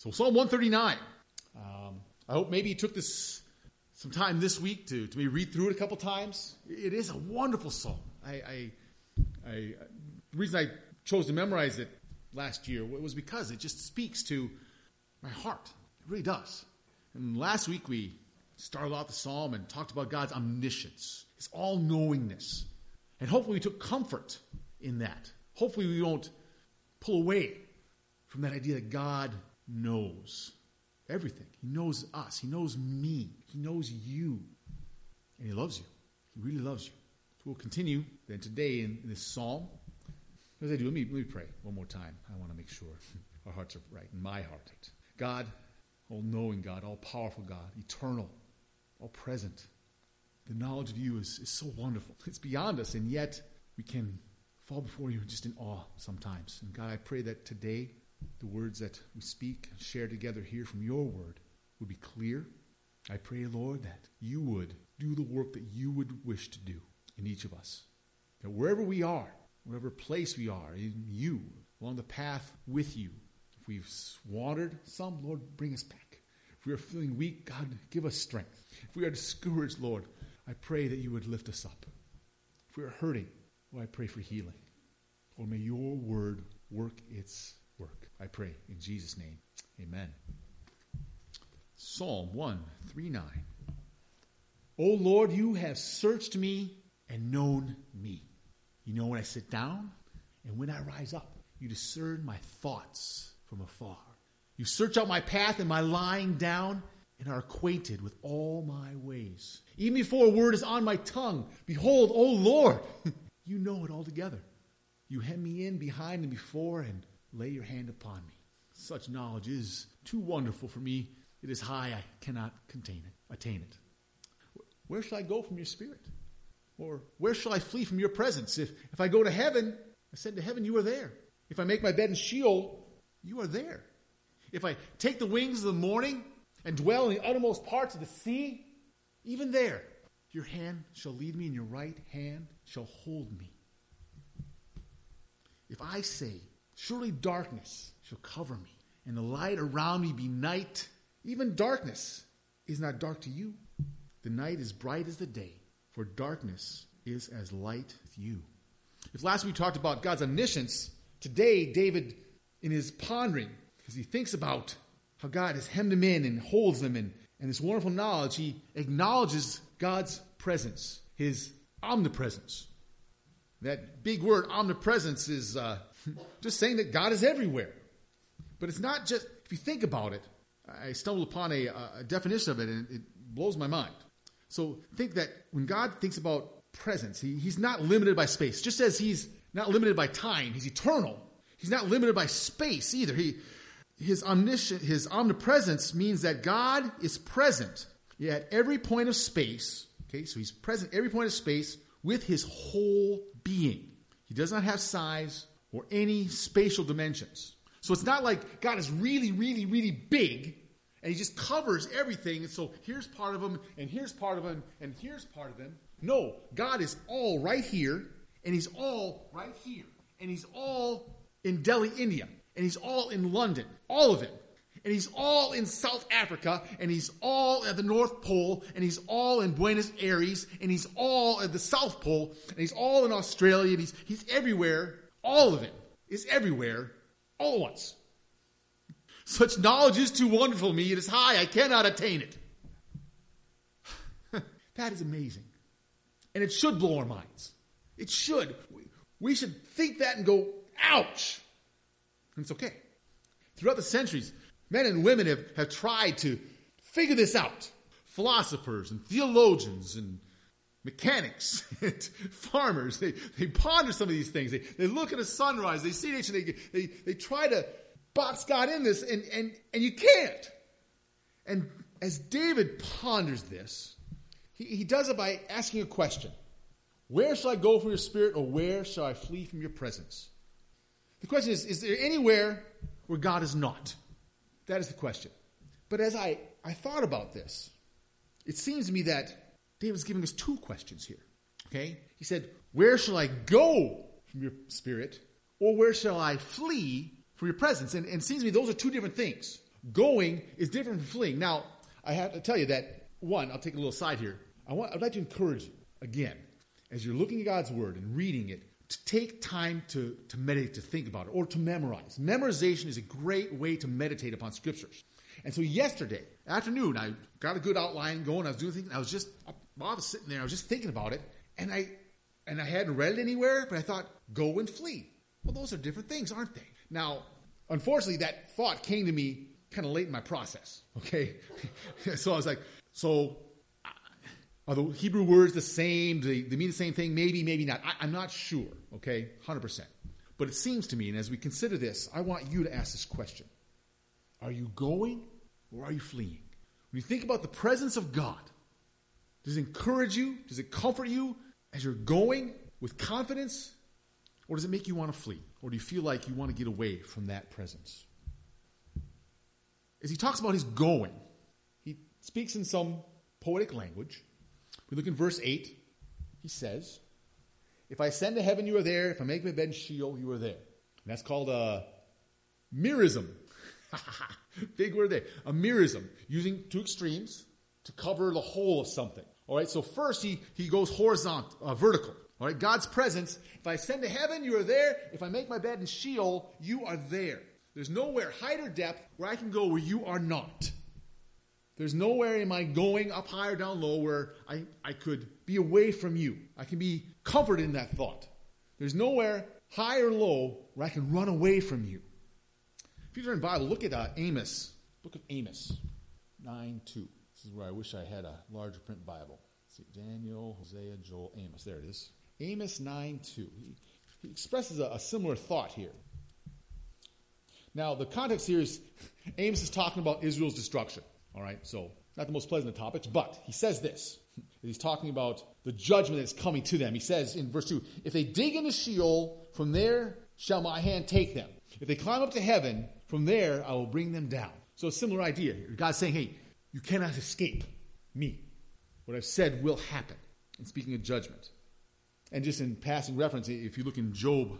So Psalm 139. I hope maybe you took some time this week to maybe read through it a couple times. It is a wonderful psalm. The reason I chose to memorize it last year was because it just speaks to my heart. It really does. And last week we started off the psalm and talked about God's omniscience, his all-knowingness. And hopefully we took comfort in that. Hopefully we won't pull away from that idea that God knows everything. He knows us. He knows me. He knows you. And he loves you. He really loves you. So we'll continue then today in this psalm. As I do, let me pray one more time. I want to make sure our hearts are right, and my heart. God, all-knowing God, all-powerful God, eternal, all-present. The knowledge of you is so wonderful. It's beyond us, and yet we can fall before you just in awe sometimes. And God, I pray that today the words that we speak and share together here from your word would be clear. I pray, Lord, that you would do the work that you would wish to do in each of us. That wherever we are, whatever place we are, in you, along the path with you, if we've wandered some, Lord, bring us back. If we are feeling weak, God, give us strength. If we are discouraged, Lord, I pray that you would lift us up. If we are hurting, Lord, I pray for healing. Lord, may your word work its work. I pray in Jesus' name. Amen. Psalm 139. O Lord, you have searched me and known me. You know when I sit down and when I rise up. You discern my thoughts from afar. You search out my path and my lying down and are acquainted with all my ways. Even before a word is on my tongue, behold, O Lord, you know it altogether. You hem me in behind and before and lay your hand upon me. Such knowledge is too wonderful for me. It is high, I cannot attain it. Where shall I go from your spirit? Or where shall I flee from your presence? If I go to heaven, I said to heaven, you are there. If I make my bed in Sheol, you are there. If I take the wings of the morning and dwell in the uttermost parts of the sea, even there, your hand shall lead me and your right hand shall hold me. If I say, surely darkness shall cover me, and the light around me be night, even darkness is not dark to you. The night is bright as the day, for darkness is as light with you. If last week we talked about God's omniscience, today David, in his pondering, as he thinks about how God has hemmed him in and holds him in, and this wonderful knowledge, he acknowledges God's presence, his omnipresence. That big word, omnipresence, is just saying that God is everywhere. But it's not just, if you think about it, I stumbled upon a definition of it, and it blows my mind. So think that when God thinks about presence, he's not limited by space. Just as he's not limited by time, he's eternal. He's not limited by space either. His omnipresence means that God is present at every point of space. Okay, so he's present at every point of space with his whole being. He does not have size or any spatial dimensions. So it's not like God is really, really, really big and he just covers everything. And so here's part of him, and here's part of him, and here's part of him. No, God is all right here, and he's all right here. And he's all in Delhi, India. And he's all in London. All of him. And he's all in South Africa. And he's all at the North Pole. And he's all in Buenos Aires. And he's all at the South Pole. And he's all in Australia. And he's everywhere. All of it is everywhere all at once. Such knowledge is too wonderful for me. It is high. I cannot attain it. That is amazing. And it should blow our minds. It should. We should think that and go, ouch. And it's okay. Throughout the centuries, men and women have tried to figure this out. Philosophers and theologians and mechanics and farmers, they ponder some of these things. They look at a sunrise, they see nature, they try to box God in this, and you can't. And as David ponders this, he does it by asking a question. Where shall I go from your spirit, or where shall I flee from your presence? The question is there anywhere where God is not? That is the question. But as I thought about this, it seems to me that David's giving us two questions here. Okay? He said, where shall I go from your spirit, or where shall I flee from your presence? And it seems to me those are two different things. Going is different from fleeing. Now, I have to tell you that, one, I'll take a little side here. I'd like to encourage you, again, as you're looking at God's Word and reading it, to take time to meditate, to think about it, or to memorize. Memorization is a great way to meditate upon Scriptures. And so yesterday afternoon, I got a good outline going. I was doing things. I was sitting there. I was just thinking about it. And I hadn't read it anywhere, but I thought, go and flee. Well, those are different things, aren't they? Now, unfortunately, that thought came to me kind of late in my process, okay? So I was like, are the Hebrew words the same? Do they mean the same thing? Maybe, maybe not. I'm not sure, okay? 100%. But it seems to me, and as we consider this, I want you to ask this question. Are you going or are you fleeing? When you think about the presence of God, does it encourage you? Does it comfort you as you're going with confidence? Or does it make you want to flee? Or do you feel like you want to get away from that presence? As he talks about his going, he speaks in some poetic language. We look in verse 8. He says, if I ascend to heaven, you are there. If I make my bed in Sheol, you are there. And that's called a merism. Big word there. A merism. Using two extremes to cover the whole of something. All right, so first he goes horizontal, vertical. All right, God's presence. If I ascend to heaven, you are there. If I make my bed in Sheol, you are there. There's nowhere, height or depth, where I can go where you are not. There's nowhere in my going up high or down low where I could be away from you. I can be comforted in that thought. There's nowhere high or low where I can run away from you. If you turn the Bible, look at Amos, book of Amos, 9:2. This is where I wish I had a larger print Bible. Let's see, Daniel, Hosea, Joel, Amos. There it is. Amos 9:2. He expresses a similar thought here. Now, the context here is Amos is talking about Israel's destruction. All right, so not the most pleasant of topics, but he says this. He's talking about the judgment that's coming to them. He says in verse 2, if they dig into Sheol, from there shall my hand take them. If they climb up to heaven, from there I will bring them down. So a similar idea here. God's saying, hey, you cannot escape me. What I've said will happen. And speaking of judgment. And just in passing reference, if you look in Job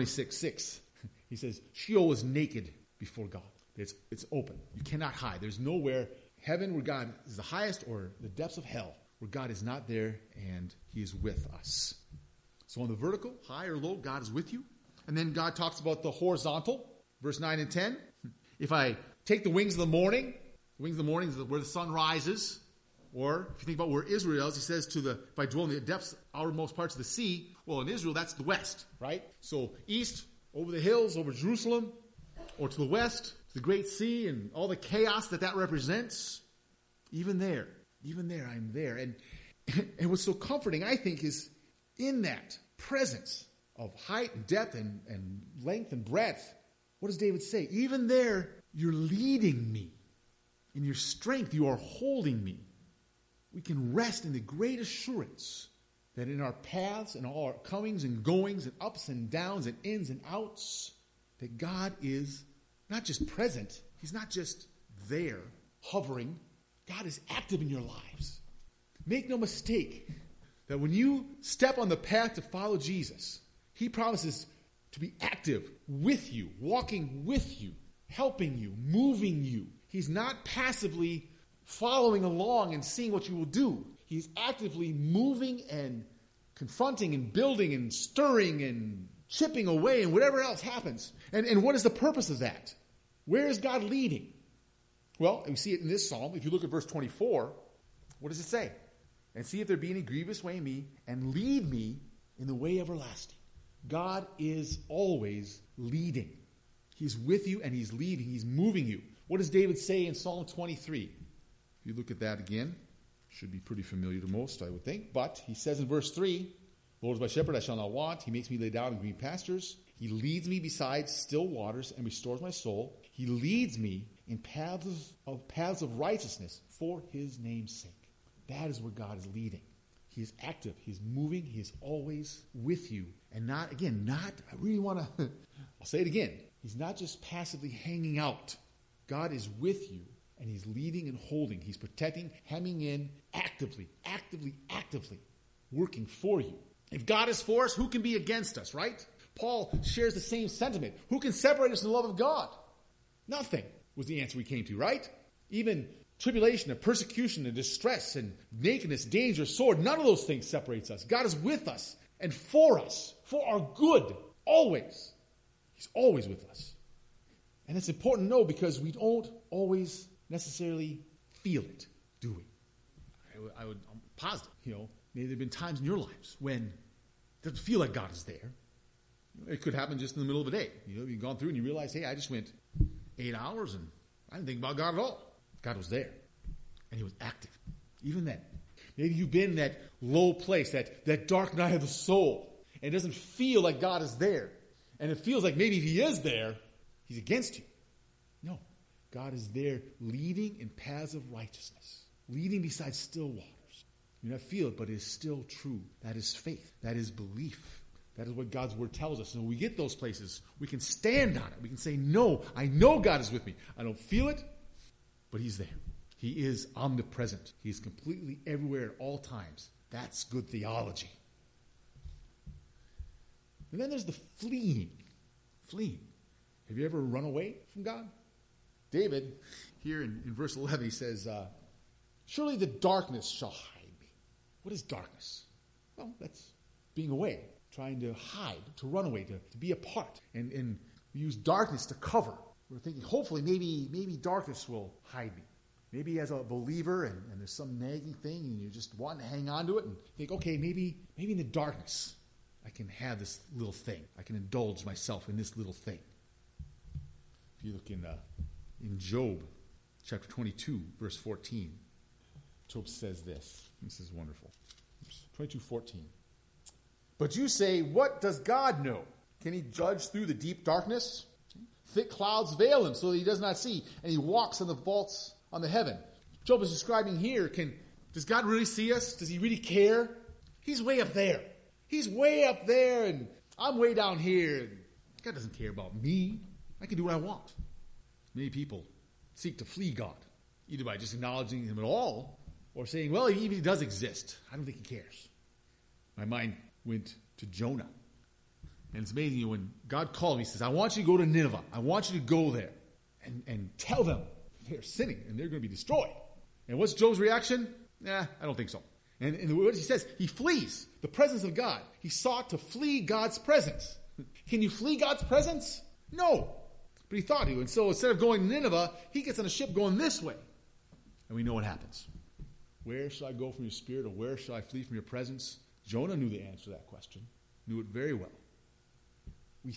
26:6, he says, Sheol is naked before God. It's open. You cannot hide. There's nowhere, heaven where God is the highest, or the depths of hell where God is not there and he is with us. So on the vertical, high or low, God is with you. And then God talks about the horizontal, verse 9 and 10. If I take the wings of the morning is where the sun rises. Or if you think about where Israel is, he says if I dwell in the depths, outermost parts of the sea, well, in Israel, that's the west, right? So east, over the hills, over Jerusalem, or to the west, to the great sea and all the chaos that represents. Even there, I'm there. And what's so comforting, I think, is in that presence of height and depth and length and breadth. What does David say? Even there, you're leading me. In your strength, you are holding me. We can rest in the great assurance that in our paths and all our comings and goings and ups and downs and ins and outs, that God is not just present. He's not just there, hovering. God is active in your lives. Make no mistake that when you step on the path to follow Jesus, he promises to be active with you, walking with you, helping you, moving you. He's not passively following along and seeing what you will do. He's actively moving and confronting and building and stirring and chipping away and whatever else happens. And what is the purpose of that? Where is God leading? Well, we see it in this psalm. If you look at verse 24, what does it say? And see if there be any grievous way in me, and lead me in the way everlasting. God is always leading. He's with you and he's leading. He's moving you. What does David say in Psalm 23? If you look at that again, should be pretty familiar to most, I would think. But he says in verse 3, the Lord is my shepherd, I shall not want. He makes me lay down in green pastures. He leads me beside still waters and restores my soul. He leads me in paths of righteousness for his name's sake. That is where God is leading. He is active. He's moving. He is always with you. And I really want to, I'll say it again. He's not just passively hanging out. God is with you, and he's leading and holding. He's protecting, hemming in, actively working for you. If God is for us, who can be against us, right? Paul shares the same sentiment. Who can separate us from the love of God? Nothing. was the answer we came to, right? Even tribulation and persecution and distress and nakedness, danger, sword, none of those things separates us. God is with us and for us, for our good, always. He's always with us. And it's important to know because we don't always necessarily feel it, do we? I'm positive, maybe there have been times in your lives when it doesn't feel like God is there. It could happen just in the middle of a day. You've gone through and you realize, hey, I just went 8 hours and I didn't think about God at all. God was there. And he was active. Even then. Maybe you've been in that low place, that dark night of the soul. And it doesn't feel like God is there. And it feels like maybe if he is there, he's against you. No. God is there leading in paths of righteousness. Leading beside still waters. You may not feel it, but it is still true. That is faith. That is belief. That is what God's word tells us. And when we get those places, we can stand on it. We can say, no, I know God is with me. I don't feel it, but he's there. He is omnipresent. He is completely everywhere at all times. That's good theology. And then there's the fleeing. Fleeing. Have you ever run away from God? David, here in verse 11, he says, surely the darkness shall hide me. What is darkness? Well, that's being away, trying to hide, to run away, to be apart. And we use darkness to cover. We're thinking, hopefully, maybe darkness will hide me. Maybe as a believer and there's some nagging thing and you just want to hang on to it and think, okay, maybe in the darkness I can have this little thing. I can indulge myself in this little thing. If you look in Job chapter 22, verse 14, Job says this. This is wonderful. 22:14. But you say, what does God know? Can he judge through the deep darkness? Thick clouds veil him so that he does not see, and he walks on the vaults on the heaven. Job is describing here, does God really see us? Does he really care? He's way up there. He's way up there, and I'm way down here. And God doesn't care about me. I can do what I want. Many people seek to flee God, either by just acknowledging him at all, or saying, well, even if he does exist, I don't think he cares. My mind went to Jonah. And it's amazing, when God called him, he says, I want you to go to Nineveh. I want you to go there and tell them they're sinning and they're going to be destroyed. And what's Job's reaction? I don't think so. And what he says, he flees the presence of God. He sought to flee God's presence. Can you flee God's presence? No. But he thought he would. And so instead of going to Nineveh, he gets on a ship going this way. And we know what happens. Where shall I go from your spirit, or where shall I flee from your presence? Jonah knew the answer to that question. Knew it very well. We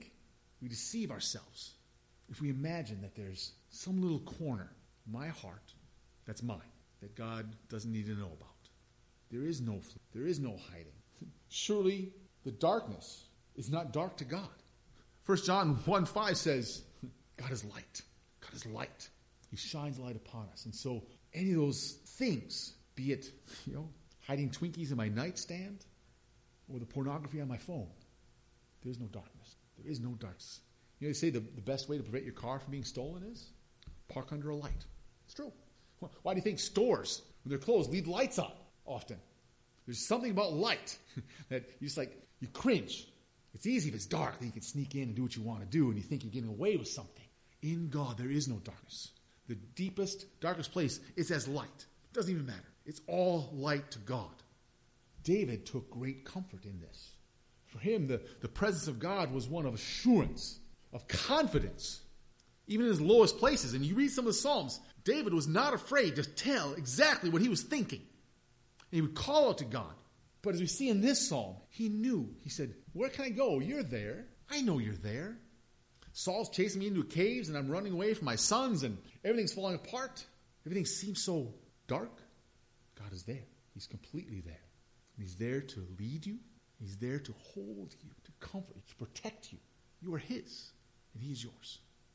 deceive ourselves if we imagine that there's some little corner in my heart that's mine, that God doesn't need to know about. There is no flee. There is no hiding. Surely the darkness is not dark to God. 1 John 1:5 says, God is light. God is light. He shines light upon us. And so any of those things, be it, hiding Twinkies in my nightstand or the pornography on my phone, there's no darkness. There is no darkness. They say the best way to prevent your car from being stolen is park under a light. It's true. Why do you think stores, when they're closed, leave lights on often? There's something about light that you cringe. It's easy if it's dark, then you can sneak in and do what you want to do, and you think you're getting away with something. In God, there is no darkness. The deepest, darkest place is as light. It doesn't even matter. It's all light to God. David took great comfort in this. For him, the presence of God was one of assurance, of confidence, even in his lowest places. And you read some of the Psalms, David was not afraid to tell exactly what he was thinking. And he would call out to God. But as we see in this psalm, he knew. He said, where can I go? You're there. I know you're there. Saul's chasing me into caves, and I'm running away from my sons, and everything's falling apart. Everything seems so dark. God is there. He's completely there. And he's there to lead you. He's there to hold you, to comfort you, to protect you. You are his, and he is yours.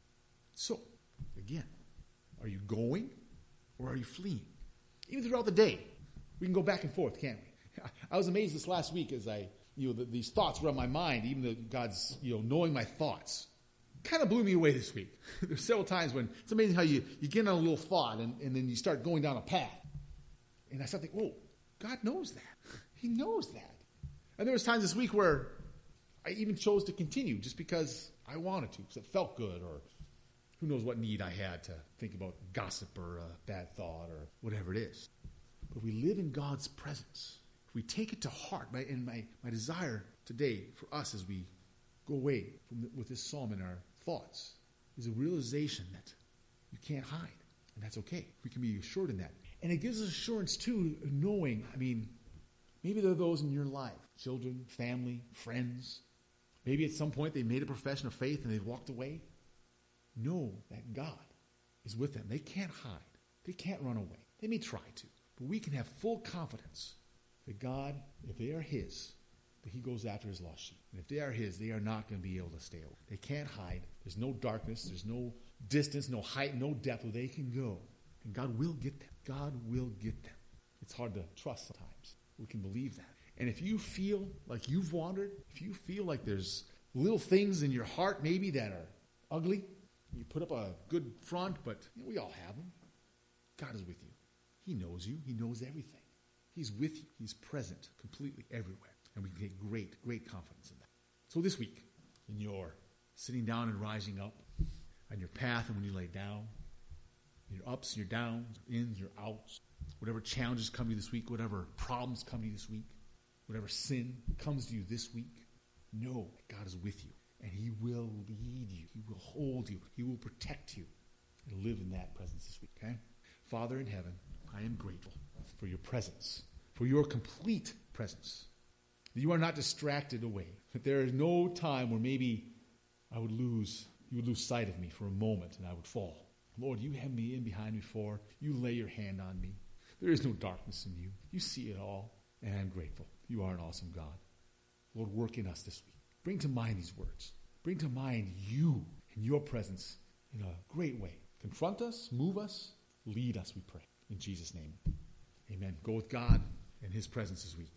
So, again, are you going or are you fleeing? Even throughout the day, we can go back and forth, can't we? I was amazed this last week as these thoughts were on my mind, even God's, knowing my thoughts. Kind of blew me away this week. There's several times when it's amazing how you get on a little thought and then you start going down a path. And I start thinking, whoa, God knows that. He knows that. And there was times this week where I even chose to continue just because I wanted to, because it felt good, or Who knows what need I had to think about gossip or a bad thought or whatever it is. But we live in God's presence. If we take it to heart, and my desire today for us as we go away with this psalm in our thoughts is a realization that you can't hide. And that's okay. We can be assured in that. And it gives us assurance too, knowing, maybe there are those in your life, children, family, friends. Maybe at some point they made a profession of faith and they walked away. Know that God is with them. They can't hide. They can't run away. They may try to. But we can have full confidence that God, if they are His, that He goes after His lost sheep. And if they are His, they are not going to be able to stay away. They can't hide. There's no darkness. There's no distance, no height, no depth where they can go. And God will get them. God will get them. It's hard to trust sometimes. We can believe that. And if you feel like you've wandered, if you feel like there's little things in your heart maybe that are ugly, you put up a good front, but we all have them. God is with you. He knows you. He knows everything. He's with you. He's present completely everywhere. And we can take great, great confidence in that. So this week, in your sitting down and rising up, on your path and when you lay down, your ups, your downs, your ins, your outs, whatever challenges come to you this week, whatever problems come to you this week, whatever sin comes to you this week, know that God is with you. And He will lead you. He will hold you. He will protect you. And live in that presence this week, okay? Father in heaven, I am grateful for your presence, for your complete presence. That you are not distracted away. That there is no time where maybe you would lose sight of me for a moment and I would fall. Lord, you hem me in behind me for. You lay your hand on me. There is no darkness in you. You see it all. And I'm grateful. You are an awesome God. Lord, work in us this week. Bring to mind these words. Bring to mind you and your presence in a great way. Confront us, move us, lead us, we pray. In Jesus' name, amen. Go with God and His presence this week.